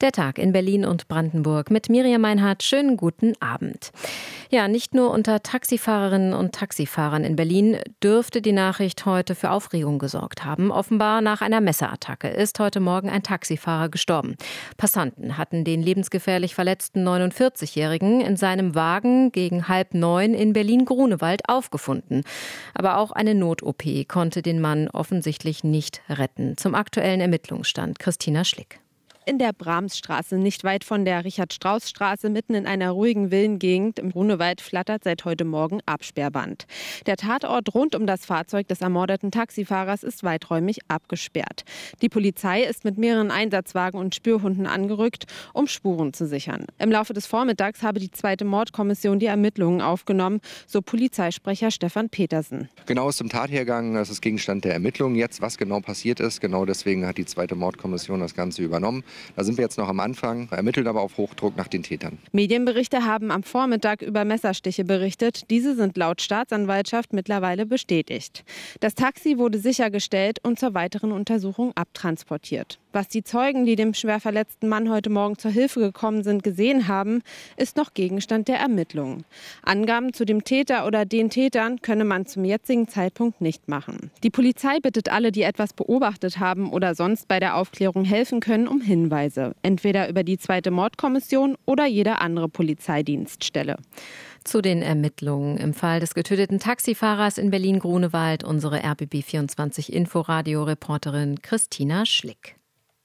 Der Tag in Berlin und Brandenburg mit Miriam Meinhardt. Schönen guten Abend. Ja, nicht nur unter Taxifahrerinnen und Taxifahrern in Berlin dürfte die Nachricht heute für Aufregung gesorgt haben. Offenbar nach einer Messerattacke ist heute Morgen ein Taxifahrer gestorben. Passanten hatten den lebensgefährlich verletzten 49-Jährigen in seinem Wagen gegen 8:30 in Berlin-Grunewald aufgefunden. Aber auch eine Not-OP konnte den Mann offensichtlich nicht retten. Zum aktuellen Ermittlungsstand Christina Schlick. In der Brahmsstraße, nicht weit von der Richard-Strauss-Straße, mitten in einer ruhigen Villengegend im Grunewald, flattert seit heute Morgen Absperrband. Der Tatort rund um das Fahrzeug des ermordeten Taxifahrers ist weiträumig abgesperrt. Die Polizei ist mit mehreren Einsatzwagen und Spürhunden angerückt, um Spuren zu sichern. Im Laufe des Vormittags habe die zweite Mordkommission die Ermittlungen aufgenommen, so Polizeisprecher Stefan Petersen. Genau ist zum Tathergang, das ist Gegenstand der Ermittlungen. Jetzt, was genau passiert ist, genau deswegen hat die zweite Mordkommission das Ganze übernommen. Da sind wir jetzt noch am Anfang, ermitteln aber auf Hochdruck nach den Tätern. Medienberichte haben am Vormittag über Messerstiche berichtet. Diese sind laut Staatsanwaltschaft mittlerweile bestätigt. Das Taxi wurde sichergestellt und zur weiteren Untersuchung abtransportiert. Was die Zeugen, die dem schwer verletzten Mann heute Morgen zur Hilfe gekommen sind, gesehen haben, ist noch Gegenstand der Ermittlungen. Angaben zu dem Täter oder den Tätern könne man zum jetzigen Zeitpunkt nicht machen. Die Polizei bittet alle, die etwas beobachtet haben oder sonst bei der Aufklärung helfen können, um Hinweise. Entweder über die zweite Mordkommission oder jede andere Polizeidienststelle. Zu den Ermittlungen im Fall des getöteten Taxifahrers in Berlin-Grunewald unsere RBB24 Inforadio-Reporterin Christina Schlick.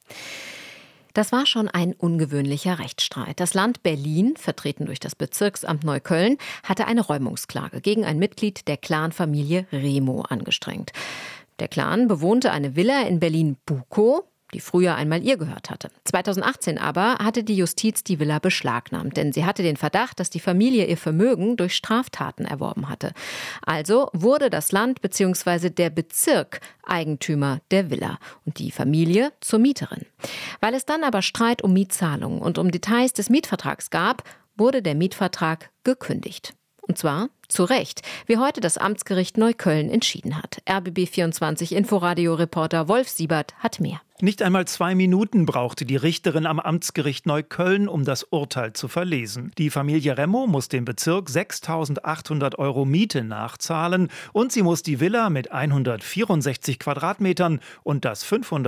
Das war schon ein ungewöhnlicher Rechtsstreit. Das Land Berlin, vertreten durch das Bezirksamt Neukölln, hatte eine Räumungsklage gegen ein Mitglied der Clanfamilie Remo angestrengt. Der Clan bewohnte eine Villa in Berlin-Bukow, die früher einmal ihr gehört hatte. 2018 aber hatte die Justiz die Villa beschlagnahmt, denn sie hatte den Verdacht, dass die Familie ihr Vermögen durch Straftaten erworben hatte. Also wurde das Land bzw. der Bezirk Eigentümer der Villa und die Familie zur Mieterin. Weil es dann aber Streit um Mietzahlungen und um Details des Mietvertrags gab, wurde der Mietvertrag gekündigt. Und zwar zu Recht, wie heute das Amtsgericht Neukölln entschieden hat. RBB24 Inforadio-Reporter Wolf Siebert hat mehr. Nicht einmal 2 Minuten brauchte die Richterin am Amtsgericht Neukölln, um das Urteil zu verlesen. Die Familie Remo muss dem Bezirk 6.800 € Miete nachzahlen und sie muss die Villa mit 164 Quadratmetern und das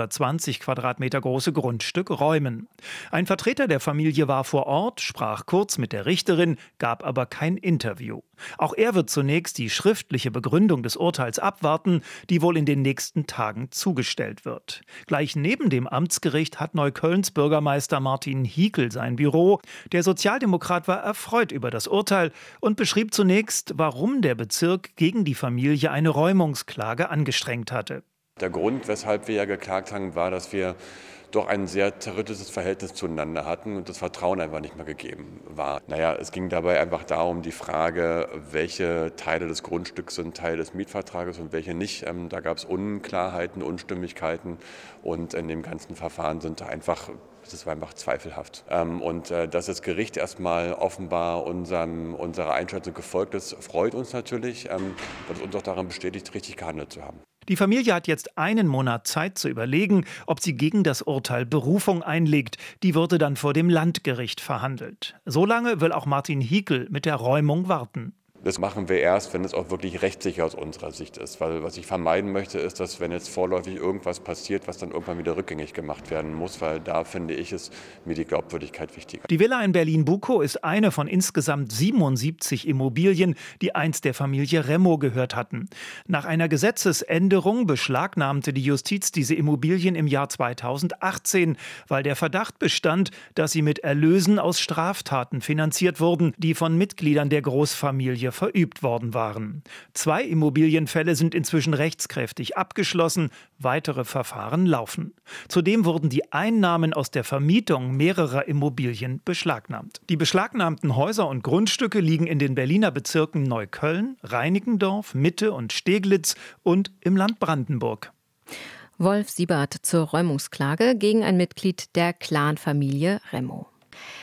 520 Quadratmeter große Grundstück räumen. Ein Vertreter der Familie war vor Ort, sprach kurz mit der Richterin, gab aber kein Interview. Auch er wird zunächst die schriftliche Begründung des Urteils abwarten, die wohl in den nächsten Tagen zugestellt wird. Gleich neben dem Amtsgericht hat Neuköllns Bürgermeister Martin Hiekel sein Büro. Der Sozialdemokrat war erfreut über das Urteil und beschrieb zunächst, warum der Bezirk gegen die Familie eine Räumungsklage angestrengt hatte. Der Grund, weshalb wir ja geklagt haben, war, dass wir doch ein sehr zerrüttetes Verhältnis zueinander hatten und das Vertrauen einfach nicht mehr gegeben war. Es ging dabei einfach darum, die Frage, welche Teile des Grundstücks sind Teil des Mietvertrages und welche nicht. Da gab es Unklarheiten, Unstimmigkeiten und in dem ganzen Verfahren das war einfach zweifelhaft. Und dass das Gericht erstmal offenbar unserer Einschätzung gefolgt ist, freut uns natürlich, weil es uns auch daran bestätigt, richtig gehandelt zu haben. Die Familie hat jetzt einen Monat Zeit zu überlegen, ob sie gegen das Urteil Berufung einlegt. Die würde dann vor dem Landgericht verhandelt. So lange will auch Martin Hiekel mit der Räumung warten. Das machen wir erst, wenn es auch wirklich rechtssicher aus unserer Sicht ist. Weil was ich vermeiden möchte, ist, dass wenn jetzt vorläufig irgendwas passiert, was dann irgendwann wieder rückgängig gemacht werden muss. Weil da finde ich, ist mir die Glaubwürdigkeit wichtiger. Die Villa in Berlin-Bukow ist eine von insgesamt 77 Immobilien, die einst der Familie Remo gehört hatten. Nach einer Gesetzesänderung beschlagnahmte die Justiz diese Immobilien im Jahr 2018, weil der Verdacht bestand, dass sie mit Erlösen aus Straftaten finanziert wurden, die von Mitgliedern der Großfamilie verübt worden waren. 2 Immobilienfälle sind inzwischen rechtskräftig abgeschlossen, weitere Verfahren laufen. Zudem wurden die Einnahmen aus der Vermietung mehrerer Immobilien beschlagnahmt. Die beschlagnahmten Häuser und Grundstücke liegen in den Berliner Bezirken Neukölln, Reinickendorf, Mitte und Steglitz und im Land Brandenburg. Wolf Siebert zur Räumungsklage gegen ein Mitglied der Clanfamilie Remo.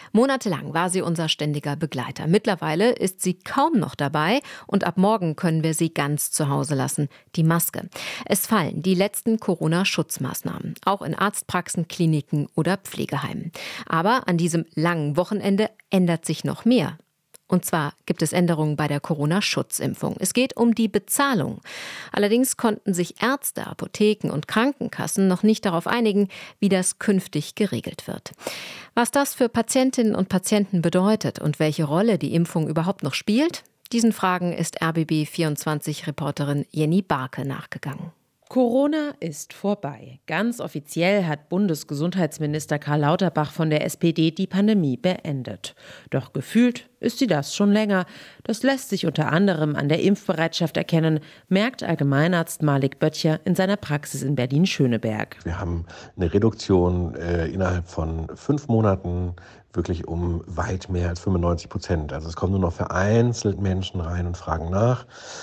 Monatelang war sie unser ständiger Begleiter. Mittlerweile ist sie kaum noch dabei und ab morgen können wir sie ganz zu Hause lassen. Die Maske. Es fallen die letzten Corona-Schutzmaßnahmen, auch in Arztpraxen, Kliniken oder Pflegeheimen. Aber an diesem langen Wochenende ändert sich noch mehr. Und zwar gibt es Änderungen bei der Corona-Schutzimpfung. Es geht um die Bezahlung. Allerdings konnten sich Ärzte, Apotheken und Krankenkassen noch nicht darauf einigen, wie das künftig geregelt wird. Was das für Patientinnen und Patienten bedeutet und welche Rolle die Impfung überhaupt noch spielt, diesen Fragen ist RBB24-Reporterin Jenny Barke nachgegangen. Corona ist vorbei. Ganz offiziell hat Bundesgesundheitsminister Karl Lauterbach von der SPD die Pandemie beendet. Doch gefühlt ist sie das schon länger. Das lässt sich unter anderem an der Impfbereitschaft erkennen, merkt Allgemeinarzt Malik Böttcher in seiner Praxis in Berlin-Schöneberg. Wir haben eine Reduktion innerhalb von 5 Monaten wirklich um weit mehr als 95%. Also es kommen nur noch vereinzelt Menschen rein und fragen nach.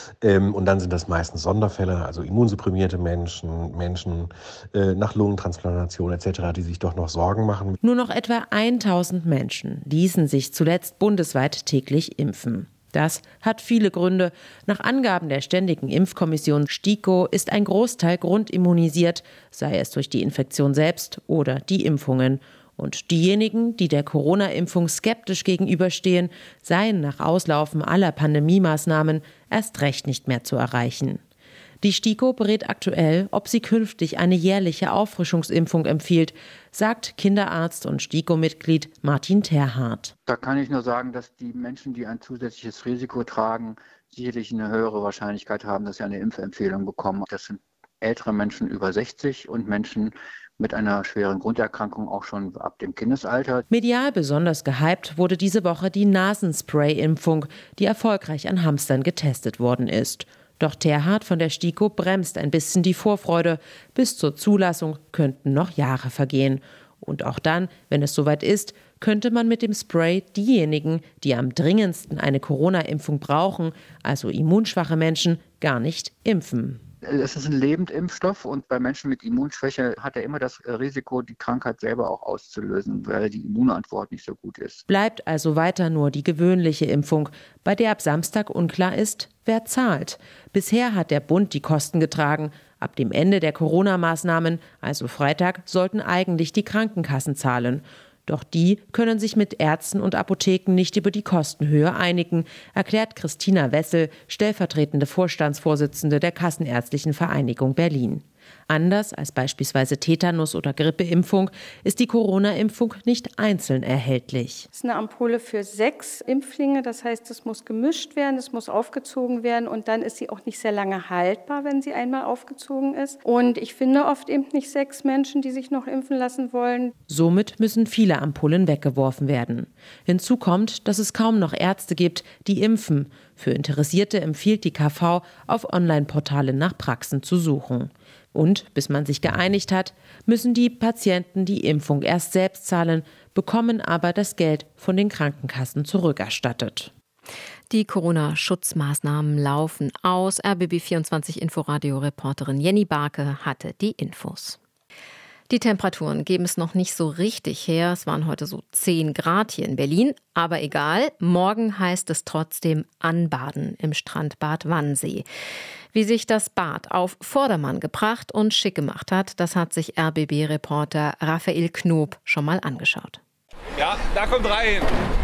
Und dann sind das meistens Sonderfälle, also immunsupprimierte Menschen, Menschen nach Lungentransplantation etc., die sich doch noch Sorgen machen. Nur noch etwa 1000 Menschen ließen sich zuletzt bundesweit täglich impfen. Das hat viele Gründe. Nach Angaben der Ständigen Impfkommission STIKO ist ein Großteil grundimmunisiert, sei es durch die Infektion selbst oder die Impfungen. Und diejenigen, die der Corona-Impfung skeptisch gegenüberstehen, seien nach Auslaufen aller Pandemiemaßnahmen erst recht nicht mehr zu erreichen. Die STIKO berät aktuell, ob sie künftig eine jährliche Auffrischungsimpfung empfiehlt, sagt Kinderarzt und STIKO-Mitglied Martin Terhardt. Da kann ich nur sagen, dass die Menschen, die ein zusätzliches Risiko tragen, sicherlich eine höhere Wahrscheinlichkeit haben, dass sie eine Impfempfehlung bekommen. Das sind ältere Menschen über 60 und Menschen mit einer schweren Grunderkrankung auch schon ab dem Kindesalter. Medial besonders gehypt wurde diese Woche die Nasenspray-Impfung, die erfolgreich an Hamstern getestet worden ist. Doch Terhardt von der STIKO bremst ein bisschen die Vorfreude. Bis zur Zulassung könnten noch Jahre vergehen. Und auch dann, wenn es soweit ist, könnte man mit dem Spray diejenigen, die am dringendsten eine Corona-Impfung brauchen, also immunschwache Menschen, gar nicht impfen. Es ist ein Lebendimpfstoff und bei Menschen mit Immunschwäche hat er immer das Risiko, die Krankheit selber auch auszulösen, weil die Immunantwort nicht so gut ist. Bleibt also weiter nur die gewöhnliche Impfung, bei der ab Samstag unklar ist, wer zahlt. Bisher hat der Bund die Kosten getragen. Ab dem Ende der Corona-Maßnahmen, also Freitag, sollten eigentlich die Krankenkassen zahlen. Doch die können sich mit Ärzten und Apotheken nicht über die Kostenhöhe einigen, erklärt Christina Wessel, stellvertretende Vorstandsvorsitzende der Kassenärztlichen Vereinigung Berlin. Anders als beispielsweise Tetanus- oder Grippeimpfung ist die Corona-Impfung nicht einzeln erhältlich. Es ist eine Ampulle für 6 Impflinge, das heißt, es muss gemischt werden, es muss aufgezogen werden und dann ist sie auch nicht sehr lange haltbar, wenn sie einmal aufgezogen ist. Und ich finde oft eben nicht 6 Menschen, die sich noch impfen lassen wollen. Somit müssen viele Ampullen weggeworfen werden. Hinzu kommt, dass es kaum noch Ärzte gibt, die impfen. Für Interessierte empfiehlt die KV, auf Online-Portalen nach Praxen zu suchen. Und bis man sich geeinigt hat, müssen die Patienten die Impfung erst selbst zahlen, bekommen aber das Geld von den Krankenkassen zurückerstattet. Die Corona-Schutzmaßnahmen laufen aus. RBB24 Inforadio-Reporterin Jenny Barke hatte die Infos. Die Temperaturen geben es noch nicht so richtig her. Es waren heute so 10 Grad hier in Berlin. Aber egal, morgen heißt es trotzdem Anbaden im Strandbad Wannsee. Wie sich das Bad auf Vordermann gebracht und schick gemacht hat, das hat sich RBB-Reporter Raphael Knob schon mal angeschaut. Ja, da kommt rein.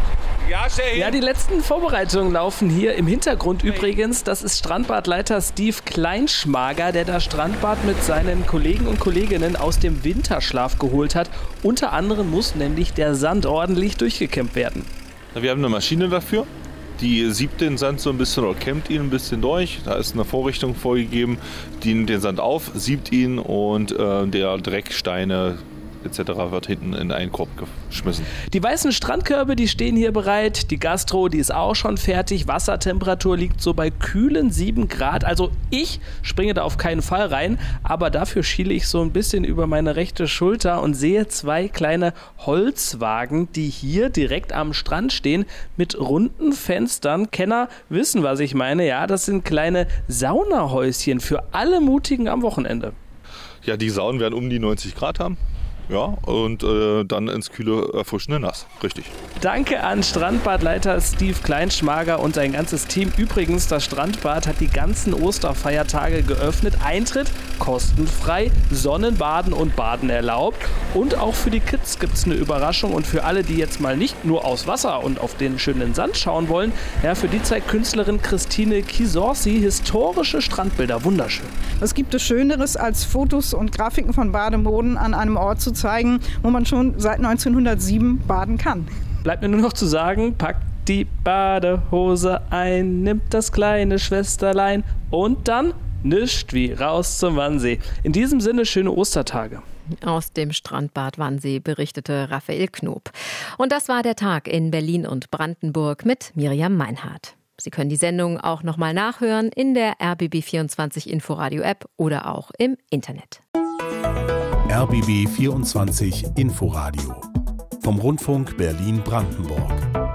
Ja, ja, die letzten Vorbereitungen laufen hier im Hintergrund übrigens. Das ist Strandbadleiter Steve Kleinschmager, der das Strandbad mit seinen Kollegen und Kolleginnen aus dem Winterschlaf geholt hat. Unter anderem muss nämlich der Sand ordentlich durchgekämmt werden. Wir haben eine Maschine dafür. Die siebt den Sand so ein bisschen oder kämmt ihn ein bisschen durch. Da ist eine Vorrichtung vorgegeben, die nimmt den Sand auf, siebt ihn und der Dreck, Steine etc. wird hinten in einen Korb geschmissen. Die weißen Strandkörbe, die stehen hier bereit. Die Gastro, die ist auch schon fertig. Wassertemperatur liegt so bei kühlen 7 Grad. Also ich springe da auf keinen Fall rein, aber dafür schiele ich so ein bisschen über meine rechte Schulter und sehe 2 kleine Holzwagen, die hier direkt am Strand stehen mit runden Fenstern. Kenner wissen, was ich meine. Ja, das sind kleine Saunahäuschen für alle Mutigen am Wochenende. Ja, die Saunen werden um die 90 Grad haben. Ja, und dann ins kühle, erfrischende Nass. Richtig. Danke an Strandbadleiter Steve Kleinschmager und sein ganzes Team. Übrigens, das Strandbad hat die ganzen Osterfeiertage geöffnet. Eintritt kostenfrei, Sonnenbaden und Baden erlaubt. Und auch für die Kids gibt es eine Überraschung. Und für alle, die jetzt mal nicht nur aufs Wasser und auf den schönen Sand schauen wollen, ja, für die zeigt Künstlerin Christine Kisorsi historische Strandbilder. Wunderschön. Was gibt es Schöneres, als Fotos und Grafiken von Bademoden an einem Ort zu zeigen, wo man schon seit 1907 baden kann? Bleibt mir nur noch zu sagen, packt die Badehose ein, nimmt das kleine Schwesterlein und dann nischt wie raus zum Wannsee. In diesem Sinne schöne Ostertage. Aus dem Strandbad Wannsee berichtete Raphael Knob. Und das war der Tag in Berlin und Brandenburg mit Miriam Meinhardt. Sie können die Sendung auch nochmal nachhören in der RBB24 Inforadio App oder auch im Internet. RBB 24 Inforadio vom Rundfunk Berlin-Brandenburg.